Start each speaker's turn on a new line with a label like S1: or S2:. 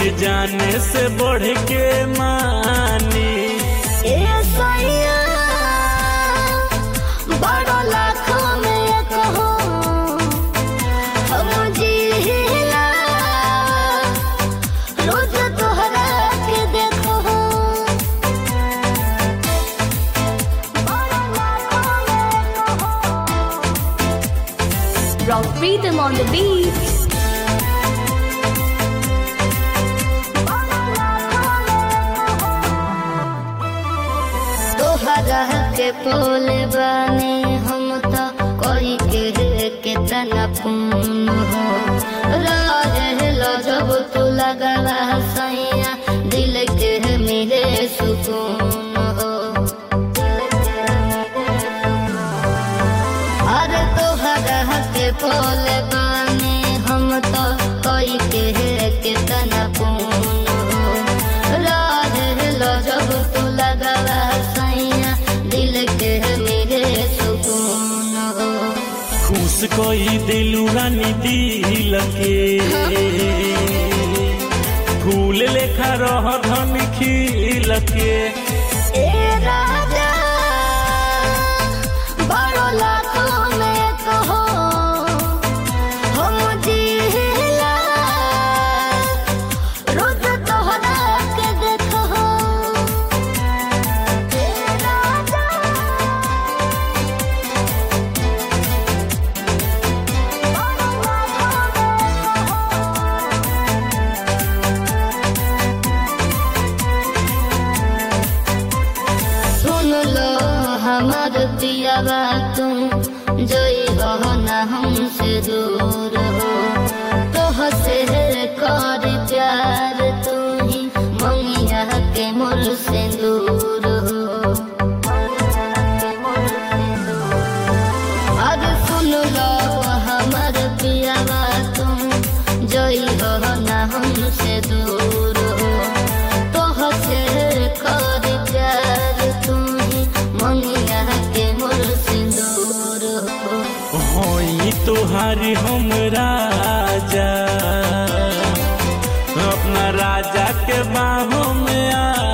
S1: तोहके जाने से बढ़ के मानी।
S2: ए सैया बड़ा लाखों में कहो हम जीला रोज तोहरा के देखो बड़ा लाखों में कहो। Rock rhythm on the beat. तोहरा के फूल बने हम तो कोई के कितना खून हो रहेला जब तू लगला सैया दिल के मेरे सुकून हो। अरे तोहरा के फूल बने हम तो कोई के कितना खून हो रहेला जब तू लगला सैया दिल के मेरे सुकून हो।
S1: खुश कोई दिलू रानी दिल के फूल लेखा रह धन खिल के।
S2: ए राजा बड़ो लाखों में कहो हम जीला रोज तोहरा के देखो। ए राजा बड़ो लाखों में सुन लो हमार पियावा तुम जोई हो ना हमसे दूर हो तोह से कर प्यार तू ही मंगिया के मोर से दूर हो। अब सुन लो हमार पियावा तुम जोई हो ना हमसे दूर हो तोह से कर प्यार तू ही मंगिया के मोर सिंदूर हो।
S1: होई तोहारी हम राजा अपना राजा के बाहों में आ